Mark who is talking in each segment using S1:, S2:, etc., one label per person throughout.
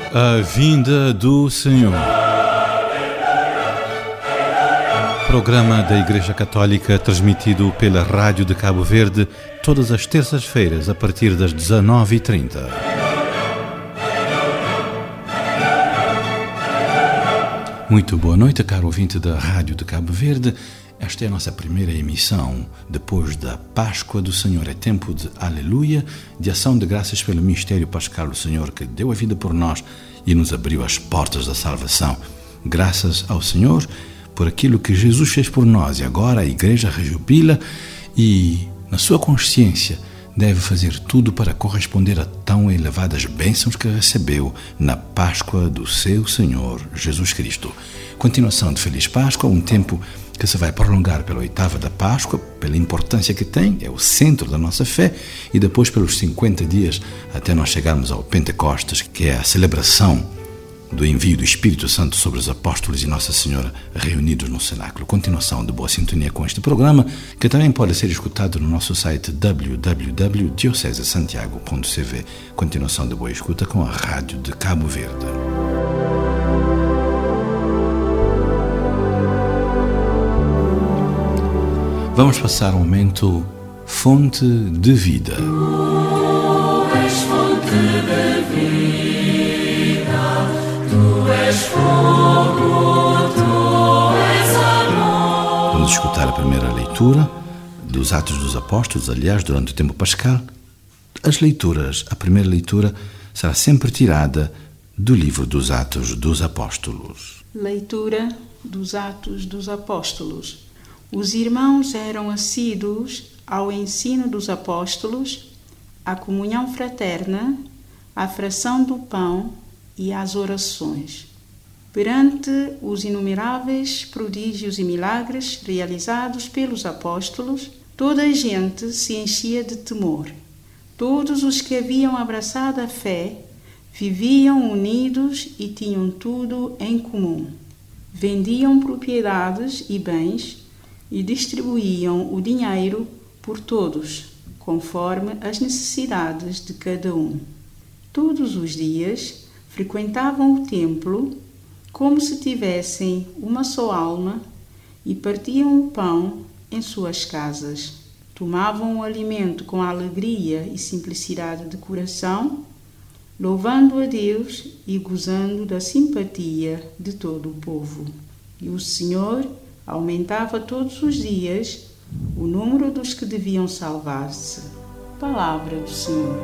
S1: A vinda do Senhor. Programa da Igreja Católica transmitido pela Rádio de Cabo Verde todas as terças-feiras a partir das 19h30. Muito boa noite, caro ouvinte da Rádio de Cabo Verde. Esta é a nossa primeira emissão depois da Páscoa do Senhor. É tempo de aleluia, de ação de graças pelo mistério pascal do Senhor que deu a vida por nós e nos abriu as portas da salvação. Graças ao Senhor por aquilo que Jesus fez por nós, e agora a Igreja rejubila e, na sua consciência, deve fazer tudo para corresponder a tão elevadas bênçãos que recebeu na Páscoa do seu Senhor Jesus Cristo. Continuação de Feliz Páscoa, um tempo que se vai prolongar pela oitava da Páscoa, pela importância que tem, é o centro da nossa fé, e depois pelos 50 dias até nós chegarmos ao Pentecostes, que é a celebração do envio do Espírito Santo sobre os apóstolos e Nossa Senhora reunidos no cenáculo. Continuação de boa sintonia com este programa, que também pode ser escutado no nosso site www.diocesesantiago.cv. Continuação de boa escuta com a Rádio de Cabo Verde. Vamos passar um momento fonte de vida.
S2: Tu és fonte de vida, tu és fogo, tu és amor.
S1: Vamos escutar a primeira leitura dos Atos dos Apóstolos, aliás, durante o tempo pascal. A primeira leitura será sempre tirada do livro dos Atos dos Apóstolos.
S3: Leitura dos Atos dos Apóstolos. Os irmãos eram assíduos ao ensino dos apóstolos, à comunhão fraterna, à fração do pão e às orações. Perante os inumeráveis prodígios e milagres realizados pelos apóstolos, toda a gente se enchia de temor. Todos os que haviam abraçado a fé viviam unidos e tinham tudo em comum. Vendiam propriedades e bens e distribuíam o dinheiro por todos, conforme as necessidades de cada um. Todos os dias frequentavam o templo como se tivessem uma só alma e partiam o pão em suas casas. Tomavam o alimento com alegria e simplicidade de coração, louvando a Deus e gozando da simpatia de todo o povo. E o Senhor aumentava todos os dias o número dos que deviam salvar-se. Palavra do Senhor.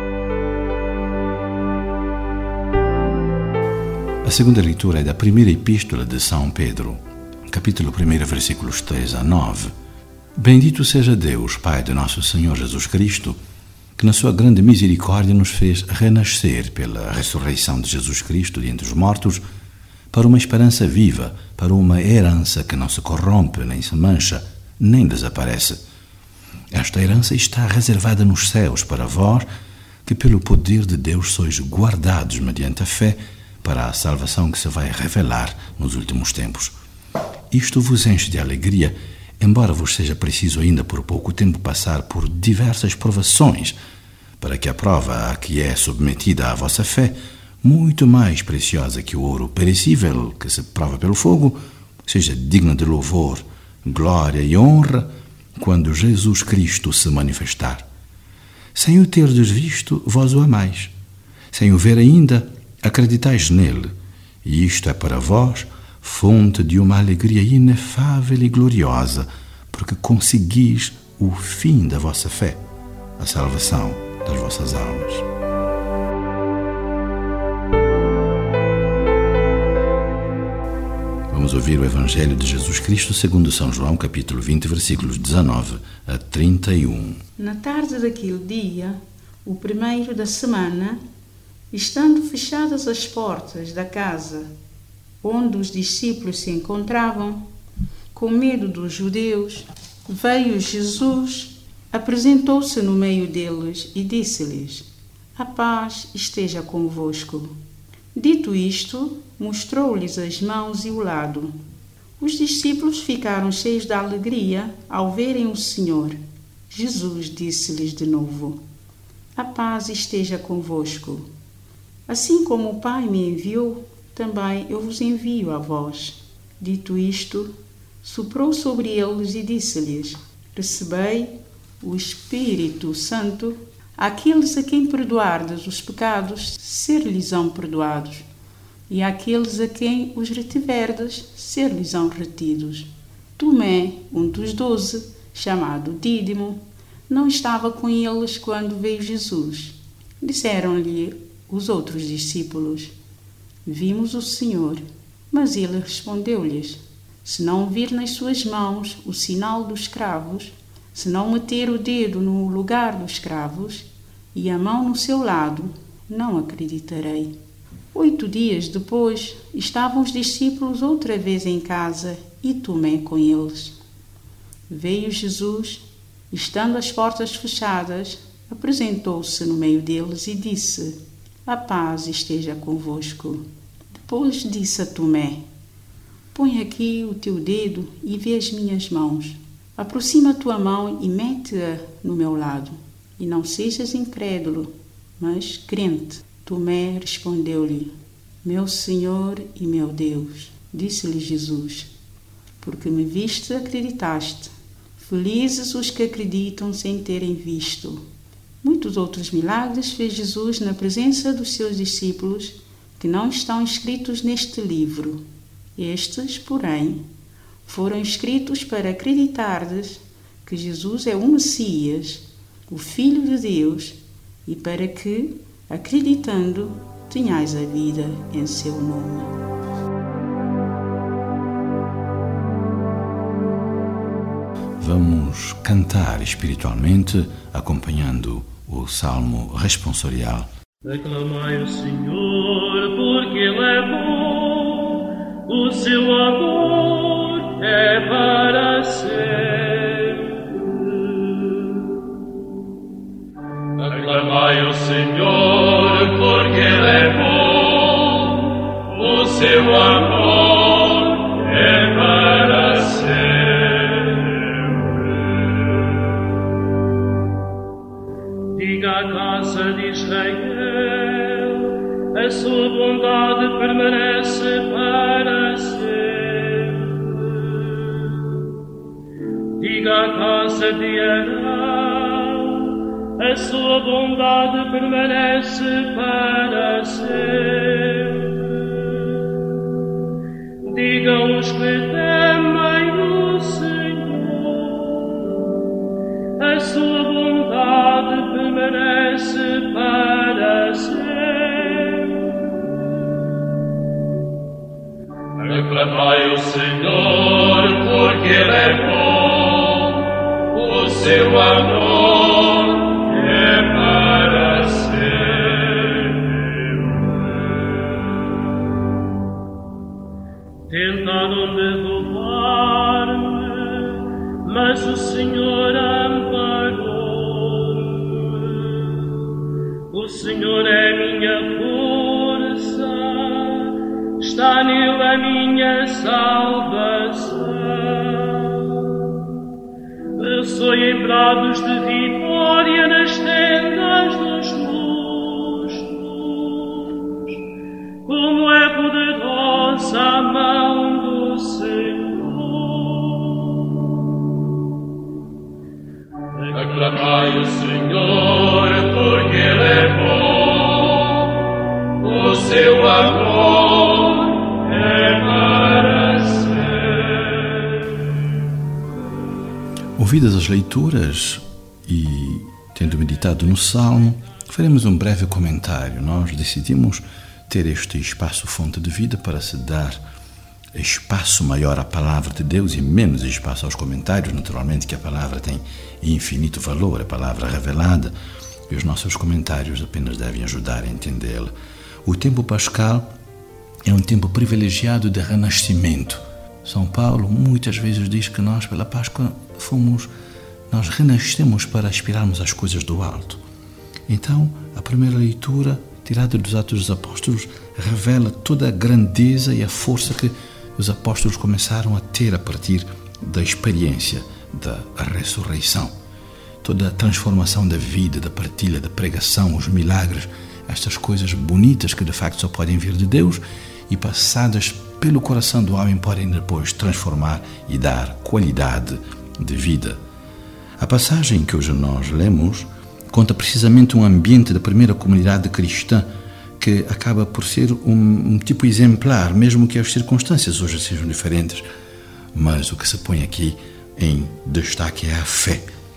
S1: A segunda leitura é da primeira epístola de São Pedro, capítulo 1, versículos 3 a 9. Bendito seja Deus, Pai de nosso Senhor Jesus Cristo, que na sua grande misericórdia nos fez renascer pela ressurreição de Jesus Cristo de entre os mortos, para uma esperança viva, para uma herança que não se corrompe, nem se mancha, nem desaparece. Esta herança está reservada nos céus para vós, que pelo poder de Deus sois guardados mediante a fé para a salvação que se vai revelar nos últimos tempos. Isto vos enche de alegria, embora vos seja preciso ainda por pouco tempo passar por diversas provações, para que a prova a que é submetida a vossa fé, muito mais preciosa que o ouro perecível que se prova pelo fogo, seja digna de louvor, glória e honra quando Jesus Cristo se manifestar. Sem o terdes visto, vós o amais. Sem o ver ainda, acreditais nele, e isto é para vós fonte de uma alegria inefável e gloriosa, porque conseguis o fim da vossa fé, a salvação das vossas almas. Vamos ouvir o Evangelho de Jesus Cristo segundo São João, capítulo 20, versículos 19 a 31.
S3: Na tarde daquele dia, o primeiro da semana, estando fechadas as portas da casa onde os discípulos se encontravam, com medo dos judeus, veio Jesus, apresentou-se no meio deles e disse-lhes: A paz esteja convosco. Dito isto, mostrou-lhes as mãos e o lado. Os discípulos ficaram cheios de alegria ao verem o Senhor. Jesus disse-lhes de novo: A paz esteja convosco. Assim como o Pai me enviou, também eu vos envio a vós. Dito isto, soprou sobre eles e disse-lhes: Recebei o Espírito Santo. Àqueles a quem perdoardes os pecados, ser-lhes-ão perdoados, e àqueles a quem os retiverdes, ser-lhes-ão retidos. Tomé, um dos 12, chamado Dídimo, não estava com eles quando veio Jesus. Disseram-lhe os outros discípulos: Vimos o Senhor. Mas ele respondeu-lhes: Se não vir nas suas mãos o sinal dos cravos, se não meter o dedo no lugar dos cravos e a mão no seu lado, não acreditarei. 8 dias depois, estavam os discípulos outra vez em casa e Tomé com eles. Veio Jesus, estando as portas fechadas, apresentou-se no meio deles e disse: A paz esteja convosco. Depois disse a Tomé: Põe aqui o teu dedo e vê as minhas mãos. Aproxima a tua mão e mete-a no meu lado. E não sejas incrédulo, mas crente. Tomé respondeu-lhe: Meu Senhor e meu Deus. Disse-lhe Jesus: Porque me viste, acreditaste. Felizes os que acreditam sem terem visto. Muitos outros milagres fez Jesus na presença dos seus discípulos, que não estão escritos neste livro. Estes, porém, foram escritos para acreditardes que Jesus é o Messias, o Filho de Deus, e para que, acreditando, tenhais a vida em seu nome.
S1: Vamos cantar espiritualmente, acompanhando o Salmo responsorial.
S4: Aclamai o Senhor, porque Ele é bom, o seu amor é para sempre. Aclamai o Senhor, porque Ele é bom, o seu amor é para sempre. Diga à casa de Israel, a sua bondade permanece para sempre. Diga à casa de Arão, a sua bondade permanece para sempre. Digam os que temem o Senhor, a sua bondade permanece para sempre. Aclamai o Senhor, porque Ele é bom, o seu amor é para sempre. Tentaram derrubar-me, mas o Senhor amparou-me. O Senhor é minha força, está nele a minha salvação. Eu sou em brados de vitória nas tendas dos justos. Como é poderosa a mão do Senhor. Aclamai o Senhor, porque Ele é bom, o seu amor é para sempre.
S1: Ouvidas as leituras e tendo meditado no Salmo, faremos um breve comentário. Nós decidimos ter este espaço fonte de vida para se dar espaço maior à palavra de Deus e menos espaço aos comentários. Naturalmente que a palavra tem infinito valor, a palavra revelada, e os nossos comentários apenas devem ajudar a entendê-la. O tempo pascal é um tempo privilegiado de renascimento. São Paulo muitas vezes diz que nós, pela Páscoa, nós renascemos para aspirarmos às coisas do alto. Então, a primeira leitura, tirada dos Atos dos Apóstolos, revela toda a grandeza e a força que os apóstolos começaram a ter a partir da experiência da ressurreição. Toda a transformação da vida, da partilha, da pregação, os milagres estas coisas bonitas que de facto só podem vir de Deus e passadas pelo coração do homem podem depois transformar e dar qualidade de vida. A passagem que hoje nós lemos conta precisamente um ambiente da primeira comunidade cristã que acaba por ser um tipo exemplar, mesmo que as circunstâncias hoje sejam diferentes. Mas o que se põe aqui em destaque é a fé.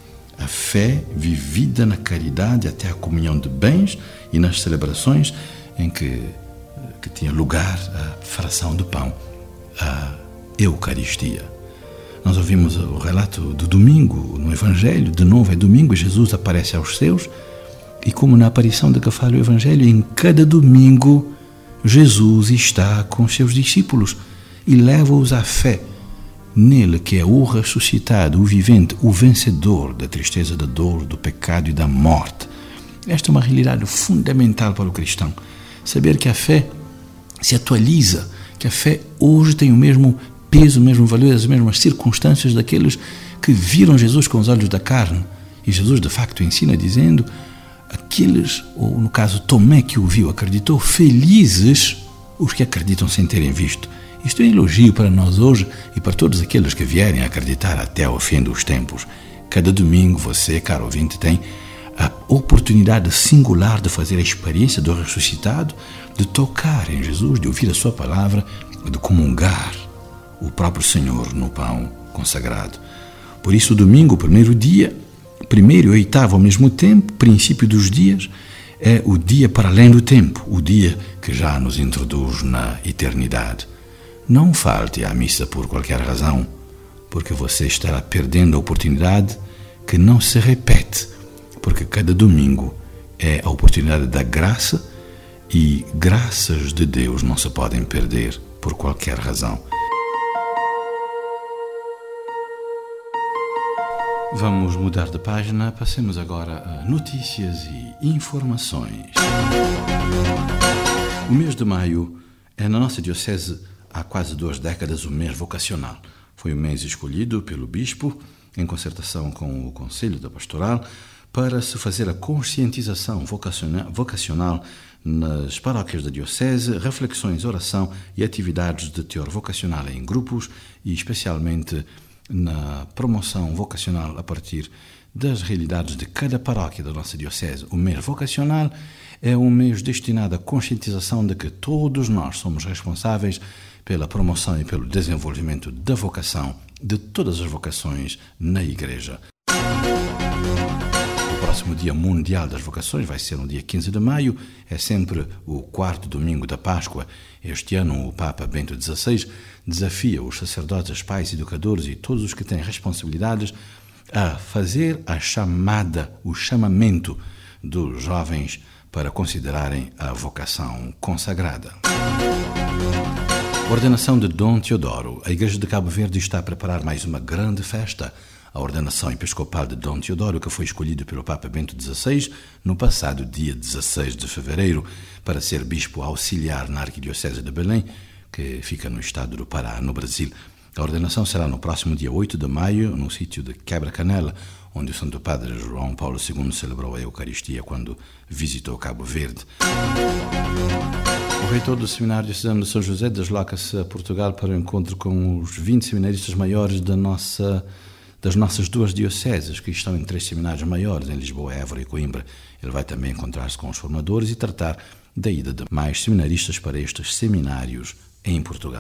S1: A fé vivida na caridade até a comunhão de bens e nas celebrações em que tinha lugar a fração do pão, a Eucaristia. Nós ouvimos o relato do domingo no Evangelho, de novo é domingo e Jesus aparece aos seus, e como na aparição de que fala o Evangelho, em cada domingo Jesus está com os seus discípulos e leva-os à fé nele que é o ressuscitado, o vivente, o vencedor da tristeza, da dor, do pecado e da morte. Esta é uma realidade fundamental para o cristão. Saber que a fé se atualiza, que a fé hoje tem o mesmo peso, o mesmo valor, as mesmas circunstâncias daqueles que viram Jesus com os olhos da carne. E Jesus de facto ensina dizendo, aqueles, ou no caso Tomé que o viu, acreditou, felizes os que acreditam sem terem visto. Isto é um elogio para nós hoje e para todos aqueles que vierem a acreditar até ao fim dos tempos. Cada domingo você, caro ouvinte, tem a oportunidade singular de fazer a experiência do ressuscitado, de tocar em Jesus, de ouvir a sua palavra, de comungar o próprio Senhor no pão consagrado. Por isso, o domingo, o primeiro dia, primeiro e oitavo ao mesmo tempo, princípio dos dias, é o dia para além do tempo, o dia que já nos introduz na eternidade. Não falte à missa por qualquer razão, porque você estará perdendo a oportunidade que não se repete, porque cada domingo é a oportunidade da graça e graças de Deus não se podem perder por qualquer razão. Vamos mudar de página, passemos agora a notícias e informações. O mês de maio é na nossa diocese há quase 2 décadas o mês vocacional. Foi o mês escolhido pelo bispo, em concertação com o Conselho da Pastoral, para se fazer a conscientização vocacional nas paróquias da diocese, reflexões, oração e atividades de teor vocacional em grupos e especialmente na promoção vocacional a partir das realidades de cada paróquia da nossa diocese. O mês vocacional é um mês destinado à conscientização de que todos nós somos responsáveis pela promoção e pelo desenvolvimento da vocação, de todas as vocações na Igreja. O próximo Dia Mundial das Vocações vai ser no dia 15 de maio, é sempre o 4º domingo da Páscoa. Este ano o Papa Bento XVI desafia os sacerdotes, pais, educadores e todos os que têm responsabilidades a fazer a chamada, o chamamento dos jovens para considerarem a vocação consagrada. Ordenação de Dom Teodoro. A Igreja de Cabo Verde está a preparar mais uma grande festa, a ordenação episcopal de Dom Teodoro, que foi escolhido pelo Papa Bento XVI no passado dia 16 de fevereiro para ser bispo auxiliar na Arquidiocese de Belém, que fica no estado do Pará, no Brasil. A ordenação será no próximo dia 8 de maio, no sítio de Quebra-Canela, onde o Santo Padre João Paulo II celebrou a Eucaristia quando visitou Cabo Verde. O reitor do Seminário Diocesano de São José desloca-se a Portugal para o encontro com os 20 seminaristas maiores das nossas 2 dioceses, que estão em 3 seminários maiores, em Lisboa, Évora e Coimbra. Ele vai também encontrar-se com os formadores e tratar da ida de mais seminaristas para estes seminários em Portugal.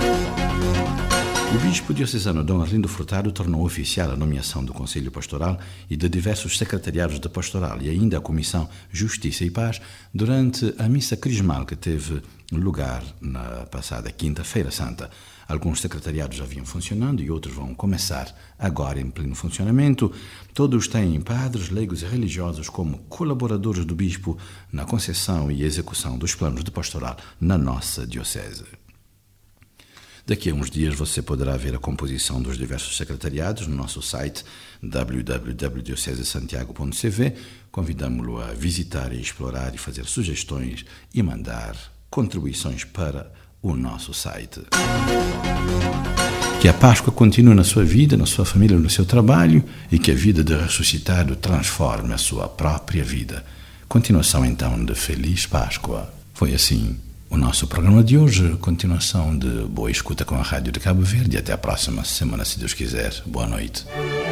S1: O bispo diocesano Dom Arlindo Furtado tornou oficial a nomeação do Conselho Pastoral e de diversos secretariados da Pastoral e ainda a Comissão Justiça e Paz durante a missa crismal que teve lugar na passada Quinta-feira Santa. Alguns secretariados já vinham funcionando e outros vão começar agora em pleno funcionamento. Todos têm padres, leigos e religiosos como colaboradores do bispo na concessão e execução dos planos de pastoral na nossa diocese. Daqui a uns dias você poderá ver a composição dos diversos secretariados no nosso site www.diocesesantiago.cv. Convidamo-lo a visitar e explorar e fazer sugestões e mandar contribuições para o nosso site. Que a Páscoa continue na sua vida, na sua família, no seu trabalho e que a vida do ressuscitado transforme a sua própria vida. Continuação então de Feliz Páscoa. Foi assim o nosso programa de hoje. Continuação de boa escuta com a Rádio de Cabo Verde. Até a próxima semana, se Deus quiser. Boa noite.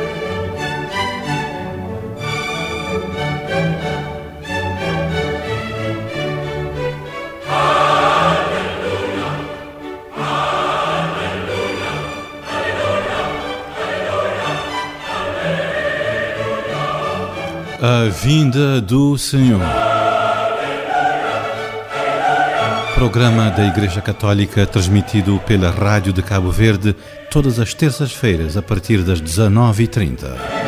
S1: A vinda do Senhor. Programa da Igreja Católica transmitido pela Rádio de Cabo Verde todas as terças-feiras a partir das 19h30.